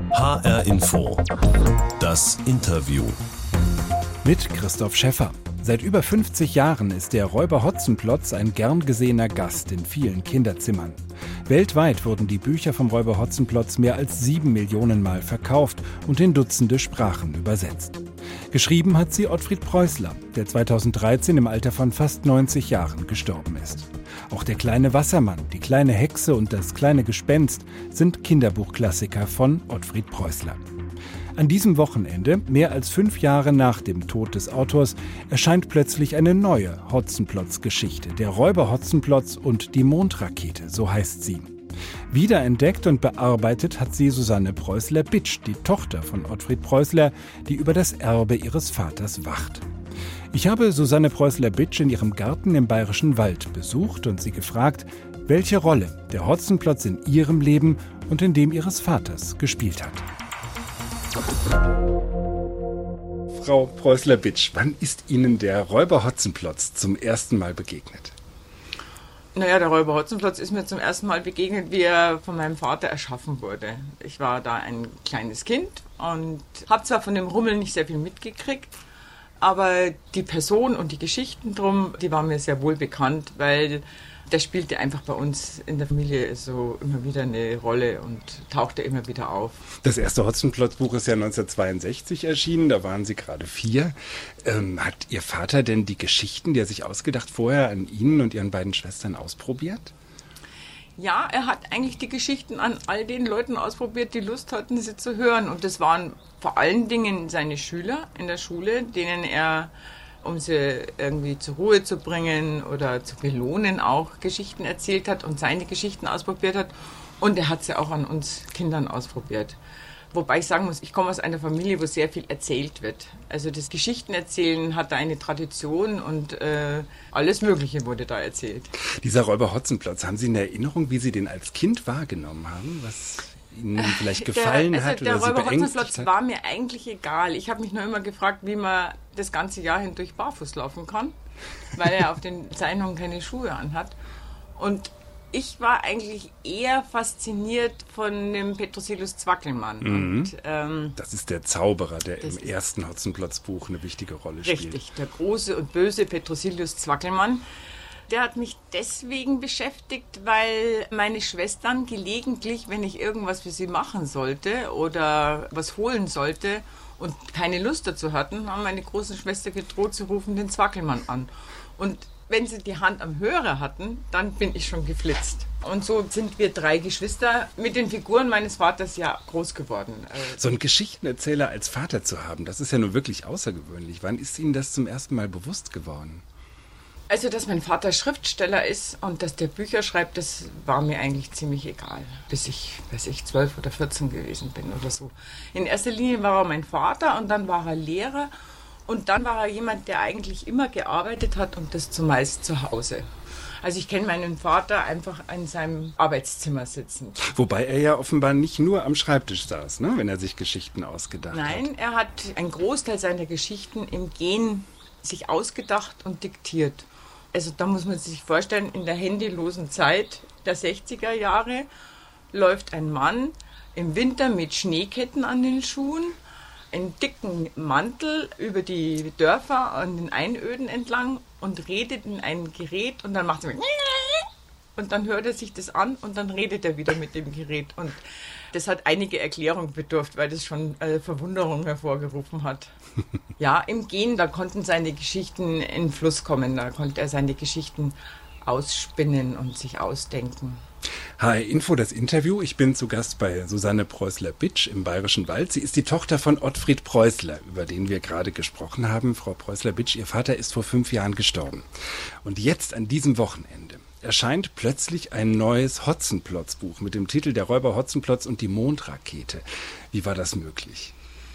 HR Info. Das Interview. Mit Christoph Schäffer. Seit über 50 Jahren ist der Räuber Hotzenplotz ein gern gesehener Gast in vielen Kinderzimmern. Weltweit wurden die Bücher vom Räuber Hotzenplotz mehr als 7 Millionen Mal verkauft und in Dutzende Sprachen übersetzt. Geschrieben hat sie Ottfried Preußler, der 2013 im Alter von fast 90 Jahren gestorben ist. Auch Der kleine Wassermann, Die kleine Hexe und Das kleine Gespenst sind Kinderbuchklassiker von Ottfried Preußler. An diesem Wochenende, mehr als 5 Jahre nach dem Tod des Autors, erscheint plötzlich eine neue Hotzenplotz-Geschichte. Der Räuber Hotzenplotz und die Mondrakete, so heißt sie. Wiederentdeckt und bearbeitet hat sie Susanne Preußler-Bitsch, die Tochter von Ottfried Preußler, die über das Erbe ihres Vaters wacht. Ich habe Susanne Preußler-Bitsch in ihrem Garten im Bayerischen Wald besucht und sie gefragt, welche Rolle der Hotzenplotz in ihrem Leben und in dem ihres Vaters gespielt hat. Frau Preußler-Bitsch, wann ist Ihnen der Räuber Hotzenplotz zum ersten Mal begegnet? Naja, der Räuber Hotzenplotz ist mir zum ersten Mal begegnet, wie er von meinem Vater erschaffen wurde. Ich war da ein kleines Kind und habe zwar von dem Rummel nicht sehr viel mitgekriegt, aber die Person und die Geschichten drum, die waren mir sehr wohl bekannt, weil der spielte einfach bei uns in der Familie so immer wieder eine Rolle und tauchte immer wieder auf. Das erste Hotzenplotz-Buch ist ja 1962 erschienen, da waren Sie gerade 4. Hat Ihr Vater denn die Geschichten, die er sich ausgedacht, vorher an Ihnen und Ihren beiden Schwestern ausprobiert? Ja, er hat eigentlich die Geschichten an all den Leuten ausprobiert, die Lust hatten, sie zu hören. Und das waren vor allen Dingen seine Schüler in der Schule, denen er, um sie irgendwie zur Ruhe zu bringen oder zu belohnen, auch Geschichten erzählt hat und seine Geschichten ausprobiert hat. Und er hat sie auch an uns Kindern ausprobiert. Wobei ich sagen muss, ich komme aus einer Familie, wo sehr viel erzählt wird. Also das Geschichtenerzählen hat da eine Tradition und alles Mögliche wurde da erzählt. Dieser Räuber Hotzenplotz, haben Sie eine Erinnerung, wie Sie den als Kind wahrgenommen haben? Was Ihnen vielleicht gefallen hat oder Sie beängstigt hat? Der Räuber Hotzenplotz war mir eigentlich egal. Ich habe mich nur immer gefragt, wie man das ganze Jahr hindurch barfuß laufen kann, weil er auf den Zeichnungen keine Schuhe anhat. Und ich war eigentlich eher fasziniert von dem Petrosilius Zwackelmann. Mhm. Und, das ist der Zauberer, der im ersten Hotzenplotz-Buch eine wichtige Rolle spielt. Richtig, der große und böse Petrosilius Zwackelmann. Der hat mich deswegen beschäftigt, weil meine Schwestern gelegentlich, wenn ich irgendwas für sie machen sollte oder was holen sollte und keine Lust dazu hatten, haben meine große Schwester gedroht, sie rufen den Zwackelmann an. Und wenn sie die Hand am Hörer hatten, dann bin ich schon geflitzt. Und so sind wir 3 Geschwister mit den Figuren meines Vaters ja groß geworden. So einen Geschichtenerzähler als Vater zu haben, das ist ja nun wirklich außergewöhnlich. Wann ist Ihnen das zum ersten Mal bewusst geworden? Also, dass mein Vater Schriftsteller ist und dass der Bücher schreibt, das war mir eigentlich ziemlich egal, bis ich 12 oder 14 gewesen bin oder so. In erster Linie war er mein Vater und dann war er Lehrer und dann war er jemand, der eigentlich immer gearbeitet hat und das zumeist zu Hause. Also ich kenne meinen Vater einfach in seinem Arbeitszimmer sitzend. Wobei er ja offenbar nicht nur am Schreibtisch saß, ne, wenn er sich Geschichten ausgedacht hat. Nein, er hat einen Großteil seiner Geschichten im Gehen sich ausgedacht und diktiert. Also da muss man sich vorstellen, in der handylosen Zeit der 60er Jahre läuft ein Mann im Winter mit Schneeketten an den Schuhen, einen dicken Mantel über die Dörfer an den Einöden entlang und redet in ein Gerät und dann macht er und dann hört er sich das an und dann redet er wieder mit dem Gerät. Und das hat einige Erklärung bedurft, weil das schon Verwunderung hervorgerufen hat. Ja, im Gehen, da konnten seine Geschichten in Fluss kommen, da konnte er seine Geschichten ausspinnen und sich ausdenken. HR Info, das Interview. Ich bin zu Gast bei Susanne Preußler-Bitsch im Bayerischen Wald. Sie ist die Tochter von Ottfried Preußler, über den wir gerade gesprochen haben. Frau Preußler-Bitsch, Ihr Vater ist vor 5 Jahren gestorben. Und jetzt, an diesem Wochenende, erscheint plötzlich ein neues Hotzenplotz-Buch mit dem Titel Der Räuber Hotzenplotz und die Mondrakete. Wie war das möglich?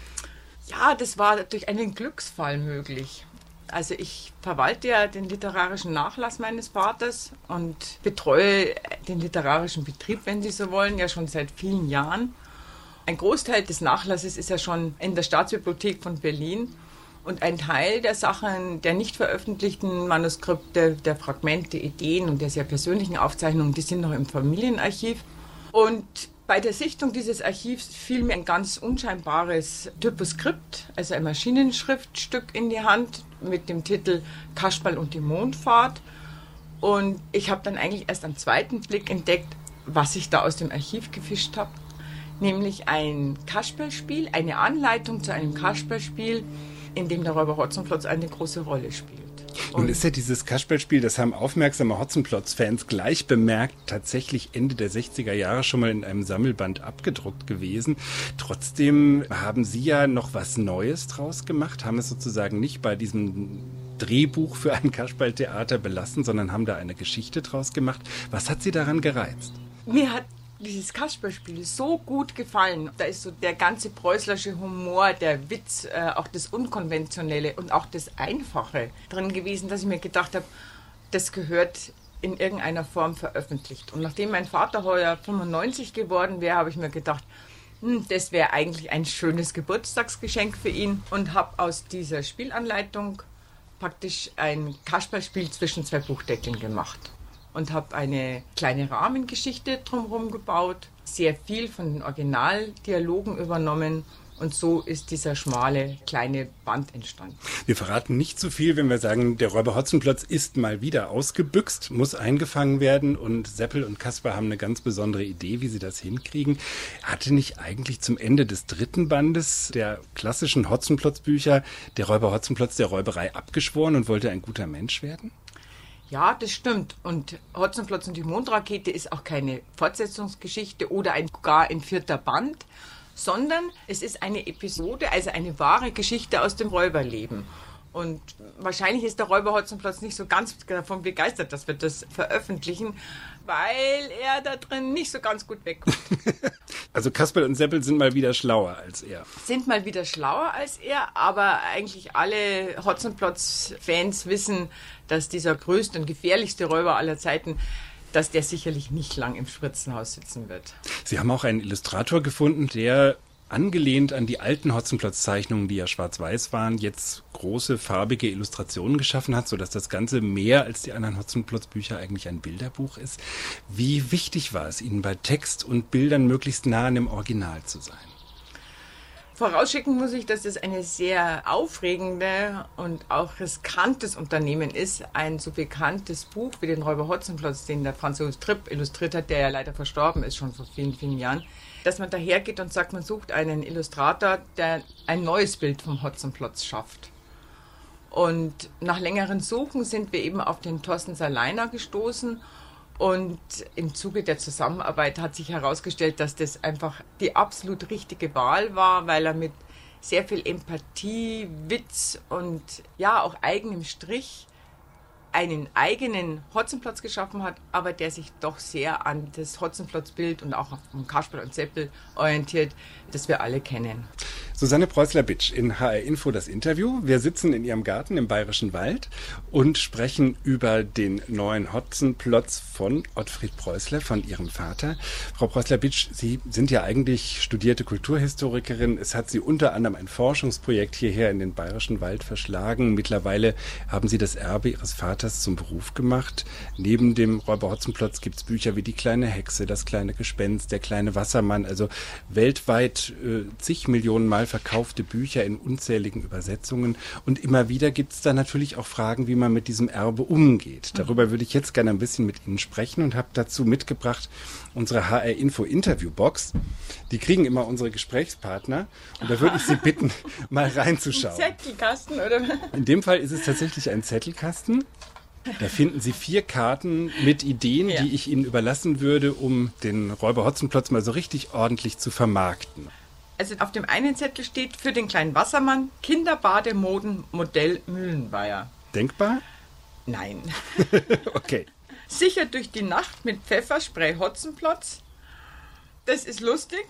Ja, das war durch einen Glücksfall möglich. Also ich verwalte ja den literarischen Nachlass meines Vaters und betreue den literarischen Betrieb, wenn Sie so wollen, ja schon seit vielen Jahren. Ein Großteil des Nachlasses ist ja schon in der Staatsbibliothek von Berlin und ein Teil der Sachen, der nicht veröffentlichten Manuskripte, der Fragmente, Ideen und der sehr persönlichen Aufzeichnungen, die sind noch im Familienarchiv. Und Bei der Sichtung dieses Archivs fiel mir ein ganz unscheinbares Typoskript, also ein Maschinenschriftstück in die Hand mit dem Titel Kasperl und die Mondfahrt. Und ich habe dann eigentlich erst am zweiten Blick entdeckt, was ich da aus dem Archiv gefischt habe. Nämlich ein Kasperlspiel, eine Anleitung zu einem Kasperlspiel, in dem der Räuber Hotzenplotz eine große Rolle spielt. Nun ist ja dieses Kasperlspiel, das haben aufmerksame Hotzenplotz-Fans gleich bemerkt, tatsächlich Ende der 60er Jahre schon mal in einem Sammelband abgedruckt gewesen. Trotzdem haben Sie ja noch was Neues draus gemacht, haben es sozusagen nicht bei diesem Drehbuch für ein Kasperltheater belassen, sondern haben da eine Geschichte draus gemacht. Was hat Sie daran gereizt? Mir hat dieses Kasperlspiel so gut gefallen. Da ist so der ganze preußlerische Humor, der Witz, auch das Unkonventionelle und auch das Einfache drin gewesen, dass ich mir gedacht habe, das gehört in irgendeiner Form veröffentlicht. Und nachdem mein Vater heuer 95 geworden wäre, habe ich mir gedacht, das wäre eigentlich ein schönes Geburtstagsgeschenk für ihn und habe aus dieser Spielanleitung praktisch ein Kasperlspiel zwischen zwei Buchdeckeln gemacht. Und habe eine kleine Rahmengeschichte drumherum gebaut, sehr viel von den Originaldialogen übernommen und so ist dieser schmale kleine Band entstanden. Wir verraten nicht zu viel, wenn wir sagen, der Räuber Hotzenplotz ist mal wieder ausgebüxt, muss eingefangen werden und Seppel und Kasper haben eine ganz besondere Idee, wie sie das hinkriegen. Hatte nicht eigentlich zum Ende des dritten Bandes der klassischen Hotzenplotz-Bücher der Räuber Hotzenplotz der Räuberei abgeschworen und wollte ein guter Mensch werden? Ja, das stimmt. Und Hotzenplotz und die Mondrakete ist auch keine Fortsetzungsgeschichte oder gar ein vierter Band, sondern es ist eine Episode, also eine wahre Geschichte aus dem Räuberleben. Und wahrscheinlich ist der Räuber Hotzenplotz nicht so ganz davon begeistert, dass wir das veröffentlichen, weil er da drin nicht so ganz gut wegkommt. Also Kasperl und Seppel sind mal wieder schlauer als er. Sind mal wieder schlauer als er, aber eigentlich alle Hotzenplotz-Fans wissen, dass dieser größte und gefährlichste Räuber aller Zeiten, dass der sicherlich nicht lang im Spritzenhaus sitzen wird. Sie haben auch einen Illustrator gefunden, der angelehnt an die alten Hotzenplotz-Zeichnungen, die ja schwarz-weiß waren, jetzt große farbige Illustrationen geschaffen hat, sodass das Ganze mehr als die anderen Hotzenplotz-Bücher eigentlich ein Bilderbuch ist. Wie wichtig war es Ihnen, bei Text und Bildern möglichst nah an dem Original zu sein? Vorausschicken muss ich, dass das eine sehr aufregende und auch riskantes Unternehmen ist. Ein so bekanntes Buch wie den Räuber Hotzenplotz, den der Franz Josef Tripp illustriert hat, der ja leider verstorben ist, schon vor vielen, vielen Jahren, dass man dahergeht und sagt, man sucht einen Illustrator, der ein neues Bild vom Hotzenplotz schafft. Und nach längeren Suchen sind wir eben auf den Thorsten Saleiner gestoßen. Und im Zuge der Zusammenarbeit hat sich herausgestellt, dass das einfach die absolut richtige Wahl war, weil er mit sehr viel Empathie, Witz und ja auch eigenem Strich einen eigenen Hotzenplotz geschaffen hat, aber der sich doch sehr an das Hotzenplotz-Bild und auch an Kasperl und Seppel orientiert, das wir alle kennen. Susanne Preußler-Bitsch in HR Info das Interview. Wir sitzen in ihrem Garten im Bayerischen Wald und sprechen über den neuen Hotzenplotz von Ottfried Preußler, von ihrem Vater. Frau Preußler-Bitsch, Sie sind ja eigentlich studierte Kulturhistorikerin. Es hat Sie unter anderem ein Forschungsprojekt hierher in den Bayerischen Wald verschlagen. Mittlerweile haben Sie das Erbe Ihres Vaters zum Beruf gemacht. Neben dem Räuber Hotzenplotz gibt es Bücher wie Die kleine Hexe, Das kleine Gespenst, Der kleine Wassermann. Also weltweit zig Millionen Mal verkaufte Bücher in unzähligen Übersetzungen. Und immer wieder gibt es da natürlich auch Fragen, wie man mit diesem Erbe umgeht. Darüber würde ich jetzt gerne ein bisschen mit Ihnen sprechen und habe dazu mitgebracht unsere HR Info Interviewbox. Die kriegen immer unsere Gesprächspartner. Und da würde ich Sie bitten, mal reinzuschauen. Ein Zettelkasten, oder? In dem Fall ist es tatsächlich ein Zettelkasten. Da finden Sie 4 Karten mit Ideen, die ich Ihnen überlassen würde, um den Räuber Hotzenplotz mal so richtig ordentlich zu vermarkten. Also auf dem einen Zettel steht für den kleinen Wassermann Kinderbademoden Modell Mühlenweiher. Denkbar? Nein. Okay. Sicher durch die Nacht mit Pfefferspray Hotzenplotz. Das ist lustig.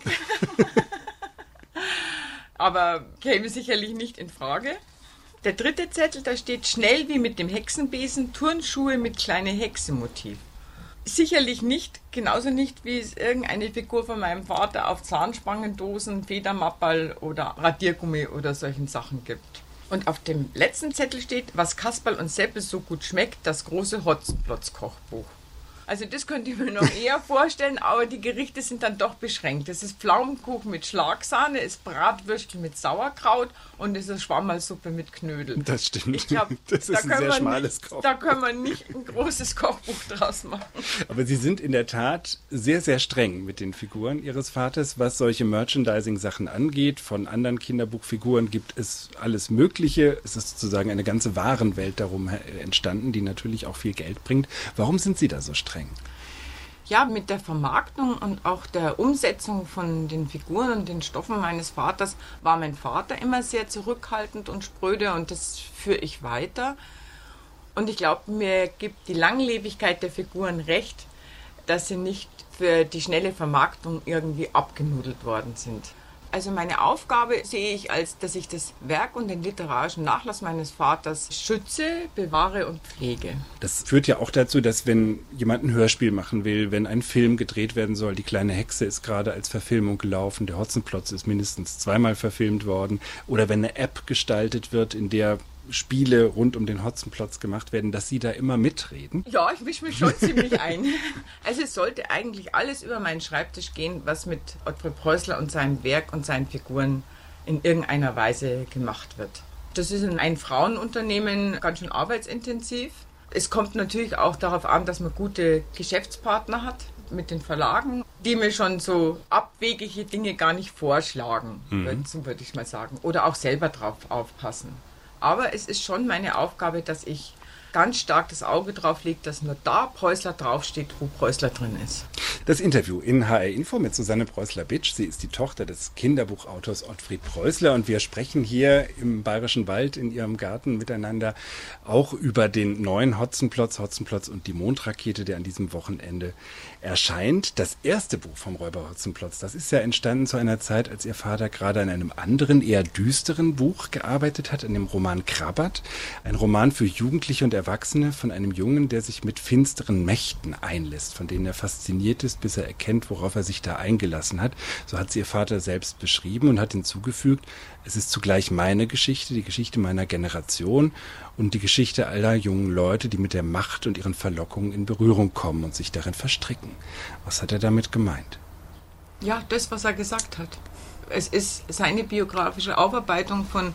Aber käme sicherlich nicht in Frage. Der dritte Zettel, da steht schnell wie mit dem Hexenbesen Turnschuhe mit kleine Hexe-Motiv. Sicherlich nicht, genauso nicht, wie es irgendeine Figur von meinem Vater auf Zahnspangendosen, Federmapperl oder Radiergummi oder solchen Sachen gibt. Und auf dem letzten Zettel steht, was Kasperl und Seppel so gut schmeckt, das große Hotzenplotz-Kochbuch. Also das könnte ich mir noch eher vorstellen, aber die Gerichte sind dann doch beschränkt. Es ist Pflaumenkuchen mit Schlagsahne, es ist Bratwürstel mit Sauerkraut und es ist Schwammerlsuppe mit Knödel. Das stimmt. Ich glaub, das ist ein sehr schmales Kochbuch. Da können wir nicht ein großes Kochbuch draus machen. Aber Sie sind in der Tat sehr, sehr streng mit den Figuren Ihres Vaters, was solche Merchandising-Sachen angeht. Von anderen Kinderbuchfiguren gibt es alles Mögliche. Es ist sozusagen eine ganze Warenwelt darum entstanden, die natürlich auch viel Geld bringt. Warum sind Sie da so streng? Ja, mit der Vermarktung und auch der Umsetzung von den Figuren und den Stoffen meines Vaters war mein Vater immer sehr zurückhaltend und spröde und das führe ich weiter. Und ich glaube, mir gibt die Langlebigkeit der Figuren recht, dass sie nicht für die schnelle Vermarktung irgendwie abgenudelt worden sind. Also meine Aufgabe sehe ich als, dass ich das Werk und den literarischen Nachlass meines Vaters schütze, bewahre und pflege. Das führt ja auch dazu, dass wenn jemand ein Hörspiel machen will, wenn ein Film gedreht werden soll, die kleine Hexe ist gerade als Verfilmung gelaufen, der Hotzenplotz ist mindestens 2-mal verfilmt worden, oder wenn eine App gestaltet wird, in der Spiele rund um den Hotzenplotz gemacht werden, dass Sie da immer mitreden? Ja, ich mische mich schon ziemlich ein. Also es sollte eigentlich alles über meinen Schreibtisch gehen, was mit Ottfried Preußler und seinem Werk und seinen Figuren in irgendeiner Weise gemacht wird. Das ist ein Frauenunternehmen, ganz schön arbeitsintensiv. Es kommt natürlich auch darauf an, dass man gute Geschäftspartner hat mit den Verlagen, die mir schon so abwegige Dinge gar nicht vorschlagen, so würde ich mal sagen. Oder auch selber drauf aufpassen. Aber es ist schon meine Aufgabe, dass ich ganz stark das Auge drauf lege, dass nur da Preußler draufsteht, wo Preußler drin ist. Das Interview in HR Info mit Susanne Preußler-Bitsch. Sie ist die Tochter des Kinderbuchautors Ottfried Preußler und wir sprechen hier im Bayerischen Wald in ihrem Garten miteinander auch über den neuen Hotzenplotz und die Mondrakete, der an diesem Wochenende erscheint. Das erste Buch vom Räuber Hotzenplotz, das ist ja entstanden zu einer Zeit, als ihr Vater gerade an einem anderen, eher düsteren Buch gearbeitet hat, an dem Roman Krabbert. Ein Roman für Jugendliche und Erwachsene von einem Jungen, der sich mit finsteren Mächten einlässt, von denen er fasziniert ist, bis er erkennt, worauf er sich da eingelassen hat. So hat sie ihr Vater selbst beschrieben und hat hinzugefügt, es ist zugleich meine Geschichte, die Geschichte meiner Generation und die Geschichte aller jungen Leute, die mit der Macht und ihren Verlockungen in Berührung kommen und sich darin verstricken. Was hat er damit gemeint? Ja, das, was er gesagt hat. Es ist seine biografische Aufarbeitung von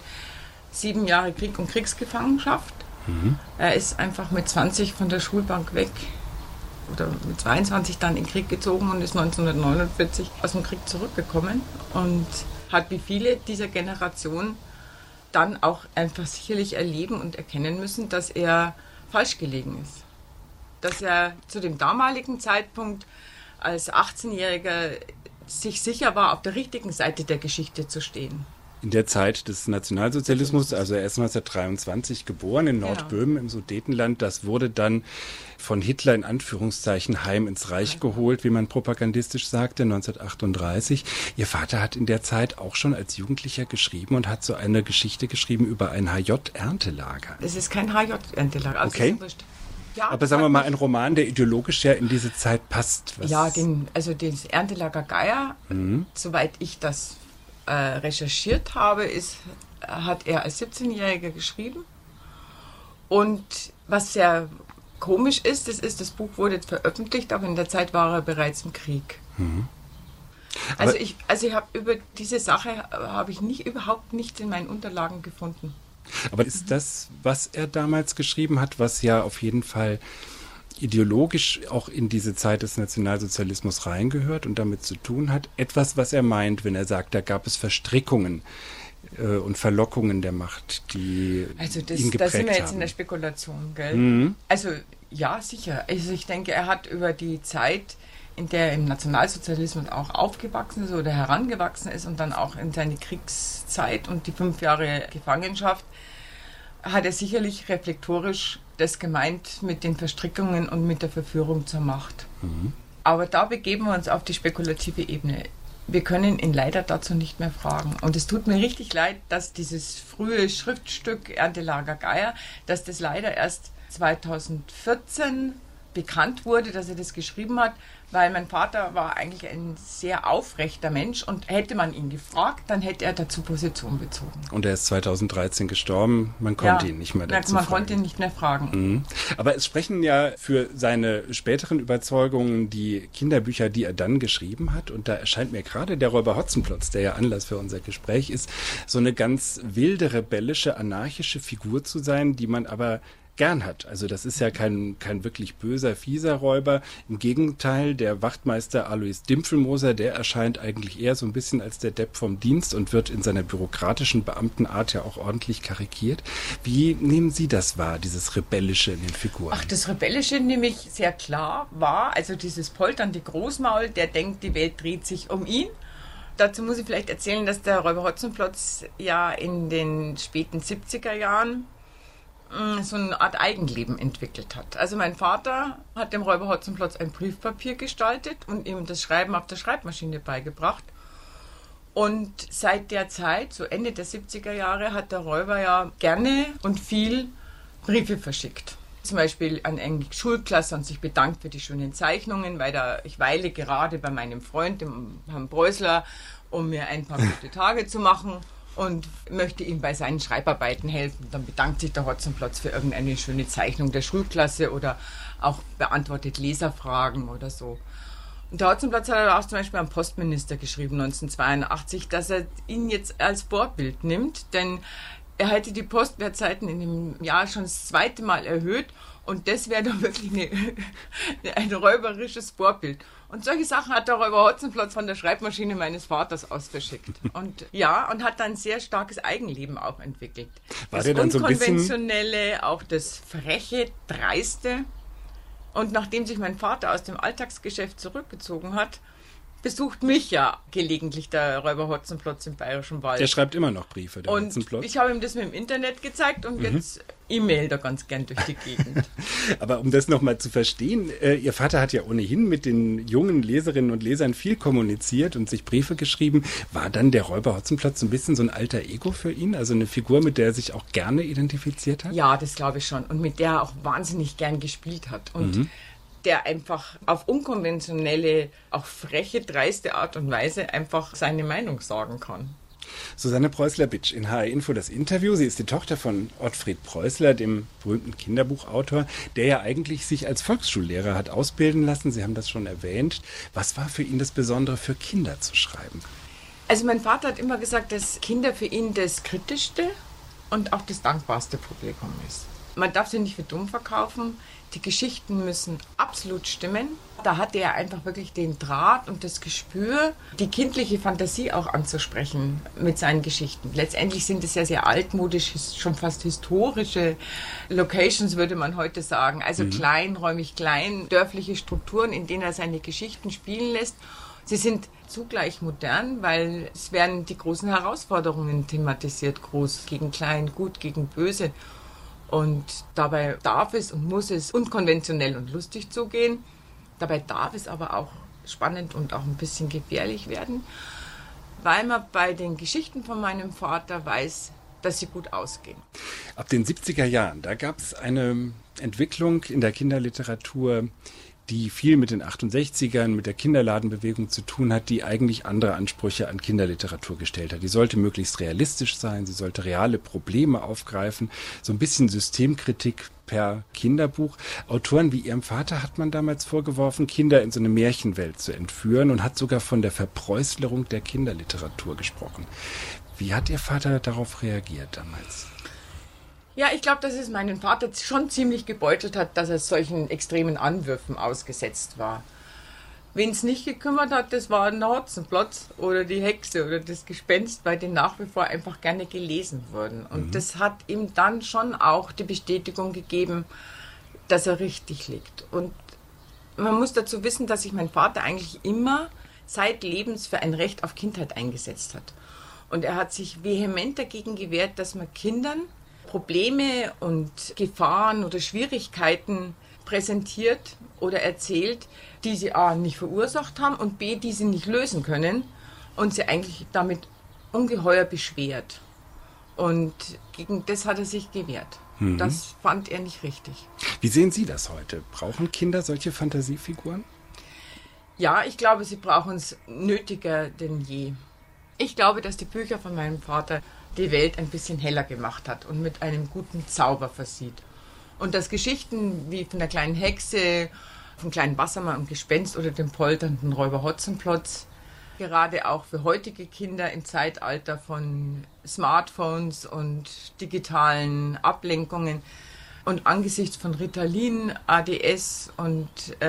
7 Jahren Krieg und Kriegsgefangenschaft. Er ist einfach mit 20 von der Schulbank weg oder mit 22 dann in den Krieg gezogen und ist 1949 aus dem Krieg zurückgekommen und hat wie viele dieser Generation dann auch einfach sicherlich erleben und erkennen müssen, dass er falsch gelegen ist. Dass er zu dem damaligen Zeitpunkt als 18-Jähriger sich sicher war, auf der richtigen Seite der Geschichte zu stehen. In der Zeit des Nationalsozialismus, also er ist 1923 geboren in Nordböhmen im Sudetenland. Das wurde dann von Hitler in Anführungszeichen heim ins Reich geholt, wie man propagandistisch sagte, 1938. Ihr Vater hat in der Zeit auch schon als Jugendlicher geschrieben und hat so eine Geschichte geschrieben über ein HJ-Erntelager. Es ist kein HJ-Erntelager. Also okay. Ja, aber sagen wir mal, ein Roman, der ideologisch ja in diese Zeit passt. Ja, das Erntelager Geier, soweit ich das recherchiert habe, hat er als 17-Jähriger geschrieben. Und was sehr komisch ist, das Buch wurde jetzt veröffentlicht, aber in der Zeit war er bereits im Krieg. Also ich habe über diese Sache habe ich überhaupt nichts in meinen Unterlagen gefunden. Aber ist das, was er damals geschrieben hat, was ja auf jeden Fall ideologisch auch in diese Zeit des Nationalsozialismus reingehört und damit zu tun hat, etwas, was er meint, wenn er sagt, da gab es Verstrickungen und Verlockungen der Macht, die ihn geprägt haben? Da sind wir jetzt in der Spekulation, gell? Also ja, sicher. Also ich denke, er hat über die Zeit, in der er im Nationalsozialismus auch aufgewachsen ist oder herangewachsen ist und dann auch in seine Kriegszeit und die 5 Jahre Gefangenschaft, hat er sicherlich reflektorisch das gemeint mit den Verstrickungen und mit der Verführung zur Macht. Aber da begeben wir uns auf die spekulative Ebene. Wir können ihn leider dazu nicht mehr fragen. Und es tut mir richtig leid, dass dieses frühe Schriftstück Erntelager Geier, dass das leider erst 2014 bekannt wurde, dass er das geschrieben hat, weil mein Vater war eigentlich ein sehr aufrechter Mensch und hätte man ihn gefragt, dann hätte er dazu Position bezogen. Und er ist 2013 gestorben, man konnte ihn nicht mehr dazu man fragen. konnte ihn nicht mehr fragen. Mhm. Aber es sprechen ja für seine späteren Überzeugungen die Kinderbücher, die er dann geschrieben hat. Und da erscheint mir gerade der Räuber Hotzenplotz, der ja Anlass für unser Gespräch ist, so eine ganz wilde, rebellische, anarchische Figur zu sein, die man aber gern hat. Also das ist ja kein wirklich böser, fieser Räuber. Im Gegenteil, der Wachtmeister Alois Dimpfelmoser, der erscheint eigentlich eher so ein bisschen als der Depp vom Dienst und wird in seiner bürokratischen Beamtenart ja auch ordentlich karikiert. Wie nehmen Sie das wahr, dieses Rebellische in den Figuren? Ach, das Rebellische nehme ich sehr klar wahr. Also dieses polternde Großmaul, der denkt, die Welt dreht sich um ihn. Dazu muss ich vielleicht erzählen, dass der Räuber Hotzenplotz ja in den späten 70er Jahren so eine Art Eigenleben entwickelt hat. Also mein Vater hat dem Räuber Hotzenplotz ein Briefpapier gestaltet und ihm das Schreiben auf der Schreibmaschine beigebracht. Und seit der Zeit, so Ende der 70er Jahre, hat der Räuber ja gerne und viel Briefe verschickt. Zum Beispiel an eine Schulklasse und sich bedankt für die schönen Zeichnungen, weil ich weile gerade bei meinem Freund, dem Herrn Preußler, um mir ein paar gute Tage zu machen. Und möchte ihm bei seinen Schreibarbeiten helfen. Dann bedankt sich der Hotzenplotz für irgendeine schöne Zeichnung der Schulklasse oder auch beantwortet Leserfragen oder so. Und der Hotzenplotz hat auch zum Beispiel am Postminister geschrieben, 1982, dass er ihn jetzt als Vorbild nimmt, denn er hätte die Postwertzeiten in dem Jahr schon das zweite Mal erhöht und das wäre doch wirklich ein räuberisches Vorbild. Und solche Sachen hat der Räuber Hotzenplotz von der Schreibmaschine meines Vaters aus verschickt. Und hat dann ein sehr starkes Eigenleben auch entwickelt. War das dann so ein bisschen Unkonventionelle, auch das Freche, Dreiste. Und nachdem sich mein Vater aus dem Alltagsgeschäft zurückgezogen hat, besucht mich ja gelegentlich der Räuber Hotzenplotz im Bayerischen Wald. Der schreibt immer noch Briefe, der Hotzenplotz. Und ich habe ihm das mit dem Internet gezeigt und jetzt E-Mail da ganz gern durch die Gegend. Aber um das nochmal zu verstehen, Ihr Vater hat ja ohnehin mit den jungen Leserinnen und Lesern viel kommuniziert und sich Briefe geschrieben. War dann der Räuber Hotzenplotz so ein bisschen so ein alter Ego für ihn? Also eine Figur, mit der er sich auch gerne identifiziert hat? Ja, das glaube ich schon. Und mit der er auch wahnsinnig gern gespielt hat. Und der einfach auf unkonventionelle, auch freche, dreiste Art und Weise einfach seine Meinung sagen kann. Susanne Preußler-Bitsch in HR Info das Interview. Sie ist die Tochter von Ottfried Preußler, dem berühmten Kinderbuchautor, der ja eigentlich sich als Volksschullehrer hat ausbilden lassen. Sie haben das schon erwähnt. Was war für ihn das Besondere, für Kinder zu schreiben? Also mein Vater hat immer gesagt, dass Kinder für ihn das kritischste und auch das dankbarste Publikum ist. Man darf sie nicht für dumm verkaufen. Die Geschichten müssen absolut stimmen. Da hatte er einfach wirklich den Draht und das Gespür, die kindliche Fantasie auch anzusprechen mit seinen Geschichten. Letztendlich sind es ja sehr altmodisch, schon fast historische Locations, würde man heute sagen. Also kleinräumig, dörfliche Strukturen, in denen er seine Geschichten spielen lässt. Sie sind zugleich modern, weil es werden die großen Herausforderungen thematisiert, groß gegen klein, gut gegen böse. Und dabei darf es und muss es unkonventionell und lustig zugehen. Dabei darf es aber auch spannend und auch ein bisschen gefährlich werden, weil man bei den Geschichten von meinem Vater weiß, dass sie gut ausgehen. Ab den 70er Jahren, da gab es eine Entwicklung in der Kinderliteratur, die viel mit den 68ern, mit der Kinderladenbewegung zu tun hat, die eigentlich andere Ansprüche an Kinderliteratur gestellt hat. Die sollte möglichst realistisch sein, sie sollte reale Probleme aufgreifen, so ein bisschen Systemkritik per Kinderbuch. Autoren wie Ihrem Vater hat man damals vorgeworfen, Kinder in so eine Märchenwelt zu entführen und hat sogar von der Verpreußlerung der Kinderliteratur gesprochen. Wie hat Ihr Vater darauf reagiert damals? Ja, ich glaube, dass es meinen Vater schon ziemlich gebeutelt hat, dass er solchen extremen Anwürfen ausgesetzt war. Wen es nicht gekümmert hat, das war der Hotzenplotz oder die Hexe oder das Gespenst, bei denen nach wie vor einfach gerne gelesen wurden. Und das hat ihm dann schon auch die Bestätigung gegeben, dass er richtig liegt. Und man muss dazu wissen, dass sich mein Vater eigentlich immer zeitlebens für ein Recht auf Kindheit eingesetzt hat. Und er hat sich vehement dagegen gewehrt, dass man Kindern Probleme und Gefahren oder Schwierigkeiten präsentiert oder erzählt, die sie A. nicht verursacht haben und B. die sie nicht lösen können und sie eigentlich damit ungeheuer beschwert. Und gegen das hat er sich gewehrt. Das fand er nicht richtig. Wie sehen Sie das heute? Brauchen Kinder solche Fantasiefiguren? Ja, ich glaube, sie brauchen es nötiger denn je. Ich glaube, dass die Bücher von meinem Vater die Welt ein bisschen heller gemacht hat und mit einem guten Zauber versieht. Und dass Geschichten wie von der kleinen Hexe, vom kleinen Wassermann und Gespenst oder dem polternden Räuber Hotzenplotz gerade auch für heutige Kinder im Zeitalter von Smartphones und digitalen Ablenkungen und angesichts von Ritalin, ADS und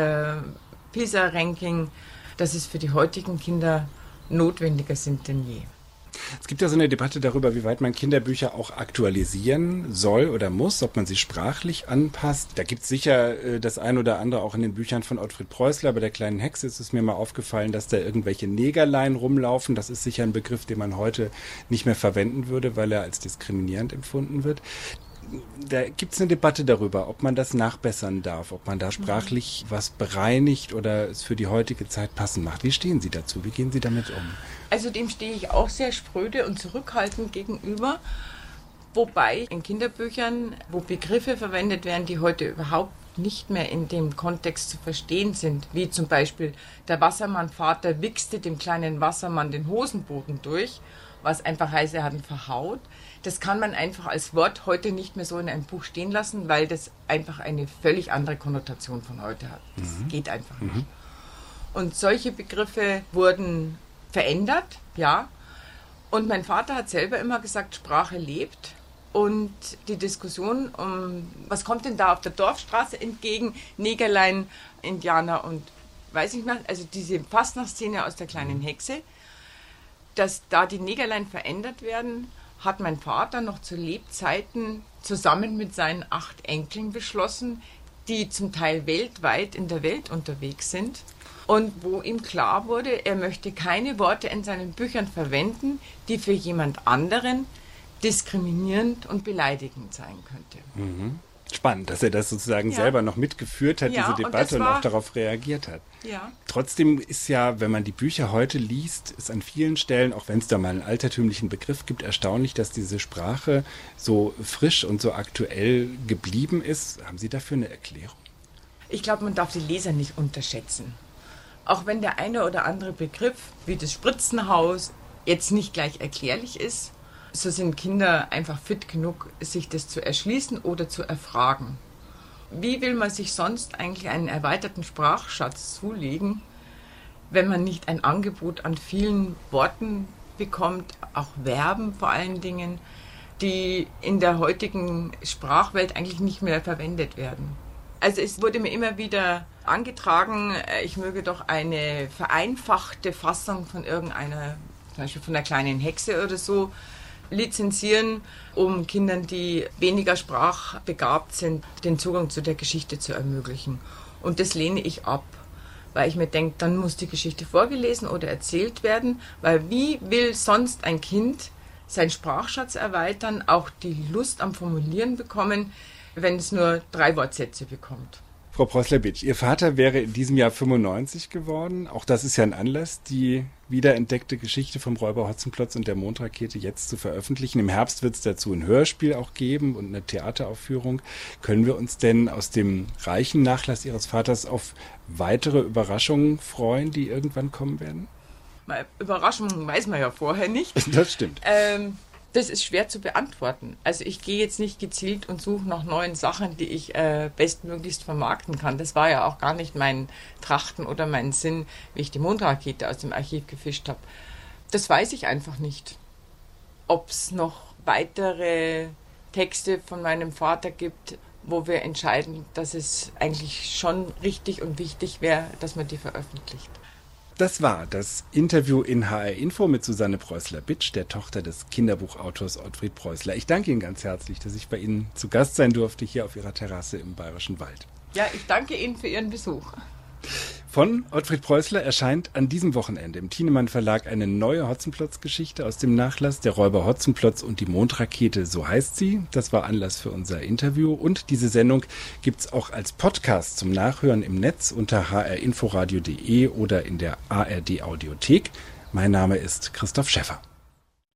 PISA-Ranking, dass es für die heutigen Kinder notwendiger sind denn je. Es gibt ja so eine Debatte darüber, wie weit man Kinderbücher auch aktualisieren soll oder muss, ob man sie sprachlich anpasst. Da gibt es sicher das ein oder andere auch in den Büchern von Ottfried Preußler. Bei der kleinen Hexe ist es mir mal aufgefallen, dass da irgendwelche Negerlein rumlaufen. Das ist sicher ein Begriff, den man heute nicht mehr verwenden würde, weil er als diskriminierend empfunden wird. Da gibt es eine Debatte darüber, ob man das nachbessern darf, ob man da sprachlich was bereinigt oder es für die heutige Zeit passend macht. Wie stehen Sie dazu? Wie gehen Sie damit um? Also dem stehe ich auch sehr spröde und zurückhaltend gegenüber. Wobei in Kinderbüchern, wo Begriffe verwendet werden, die heute überhaupt nicht mehr in dem Kontext zu verstehen sind, wie zum Beispiel der Wassermannvater wichste dem kleinen Wassermann den Hosenboden durch, was einfach heißt, er hat ihn verhaut. Das kann man einfach als Wort heute nicht mehr so in einem Buch stehen lassen, weil das einfach eine völlig andere Konnotation von heute hat. Das geht einfach nicht. Und solche Begriffe wurden verändert, ja. Und mein Vater hat selber immer gesagt, Sprache lebt. Und die Diskussion um, was kommt denn da auf der Dorfstraße entgegen, Negerlein, Indianer und weiß ich nicht, also diese Fastnachtsszene aus der kleinen Hexe, dass da die Negerlein verändert werden, hat mein Vater noch zu Lebzeiten zusammen mit seinen 8 Enkeln beschlossen, die zum Teil weltweit in der Welt unterwegs sind. Und wo ihm klar wurde, er möchte keine Worte in seinen Büchern verwenden, die für jemand anderen diskriminierend und beleidigend sein könnte. Spannend, dass er das sozusagen selber noch mitgeführt hat, diese Debatte und auch darauf reagiert hat. Ja. Trotzdem ist ja, wenn man die Bücher heute liest, ist an vielen Stellen, auch wenn es da mal einen altertümlichen Begriff gibt, erstaunlich, dass diese Sprache so frisch und so aktuell geblieben ist. Haben Sie dafür eine Erklärung? Ich glaube, man darf die Leser nicht unterschätzen. Auch wenn der eine oder andere Begriff, wie das Spritzenhaus, jetzt nicht gleich erklärlich ist, so sind Kinder einfach fit genug, sich das zu erschließen oder zu erfragen. Wie will man sich sonst eigentlich einen erweiterten Sprachschatz zulegen, wenn man nicht ein Angebot an vielen Worten bekommt, auch Verben vor allen Dingen, die in der heutigen Sprachwelt eigentlich nicht mehr verwendet werden. Also es wurde mir immer wieder angetragen, ich möge doch eine vereinfachte Fassung von irgendeiner, zum Beispiel von der kleinen Hexe oder so, lizenzieren, um Kindern, die weniger sprachbegabt sind, den Zugang zu der Geschichte zu ermöglichen. Und das lehne ich ab, weil ich mir denke, dann muss die Geschichte vorgelesen oder erzählt werden, weil wie will sonst ein Kind seinen Sprachschatz erweitern, auch die Lust am Formulieren bekommen, wenn es nur 3 Wortsätze bekommt. Frau Preußler-Bitsch, Ihr Vater wäre in diesem Jahr 95 geworden. Auch das ist ja ein Anlass, die wiederentdeckte Geschichte vom Räuber Hotzenplotz und der Mondrakete jetzt zu veröffentlichen. Im Herbst wird es dazu ein Hörspiel auch geben und eine Theateraufführung. Können wir uns denn aus dem reichen Nachlass Ihres Vaters auf weitere Überraschungen freuen, die irgendwann kommen werden? Überraschungen weiß man ja vorher nicht. Das stimmt. Das ist schwer zu beantworten. Also ich gehe jetzt nicht gezielt und suche nach neuen Sachen, die ich bestmöglichst vermarkten kann. Das war ja auch gar nicht mein Trachten oder mein Sinn, wie ich die Mondrakete aus dem Archiv gefischt habe. Das weiß ich einfach nicht. Ob es noch weitere Texte von meinem Vater gibt, wo wir entscheiden, dass es eigentlich schon richtig und wichtig wäre, dass man die veröffentlicht. Das war das Interview in HR Info mit Susanne Preußler-Bitsch, der Tochter des Kinderbuchautors Ottfried Preußler. Ich danke Ihnen ganz herzlich, dass ich bei Ihnen zu Gast sein durfte, hier auf Ihrer Terrasse im Bayerischen Wald. Ja, ich danke Ihnen für Ihren Besuch. Von Ottfried Preußler erscheint an diesem Wochenende im Thienemann Verlag eine neue Hotzenplotz-Geschichte aus dem Nachlass, der Räuber Hotzenplotz und die Mondrakete, so heißt sie. Das war Anlass für unser Interview und diese Sendung gibt's auch als Podcast zum Nachhören im Netz unter hrinforadio.de oder in der ARD Audiothek. Mein Name ist Christoph Schäffer.